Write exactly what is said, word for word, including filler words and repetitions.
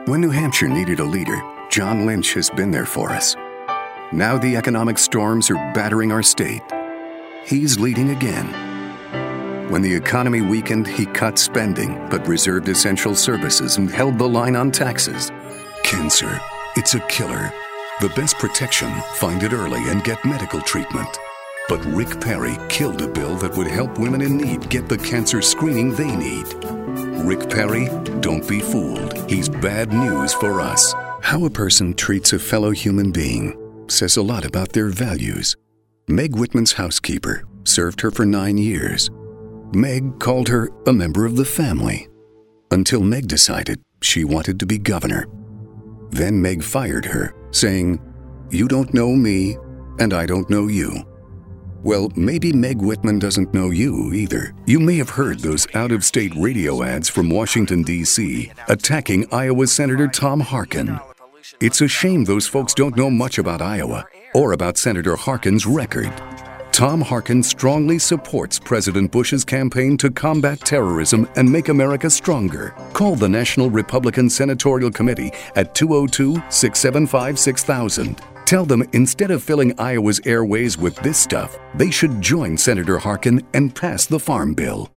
When New Hampshire needed a leader, John Lynch has been there for us. Now the economic storms are battering our state. He's leading again. When the economy weakened, he cut spending, but reserved essential services and held the line on taxes. Cancer, it's a killer. The best protection, find it early and get medical treatment. But Rick Perry killed a bill that would help women in need get the cancer screening they need. Rick Perry, don't be fooled. He's bad news for us. How a person treats a fellow human being says a lot about their values. Meg Whitman's housekeeper served her for nine years. Meg called her a member of the family, until Meg decided she wanted to be governor. Then Meg fired her, saying, "You don't know me, and I don't know you." Well, maybe Meg Whitman doesn't know you either. You may have heard those out-of-state radio ads from Washington, D C, attacking Iowa Senator Tom Harkin. It's a shame those folks don't know much about Iowa or about Senator Harkin's record. Tom Harkin strongly supports President Bush's campaign to combat terrorism and make America stronger. Call the National Republican Senatorial Committee at two oh two, six seven five, six thousand. Tell them instead of filling Iowa's airways with this stuff, they should join Senator Harkin and pass the Farm Bill.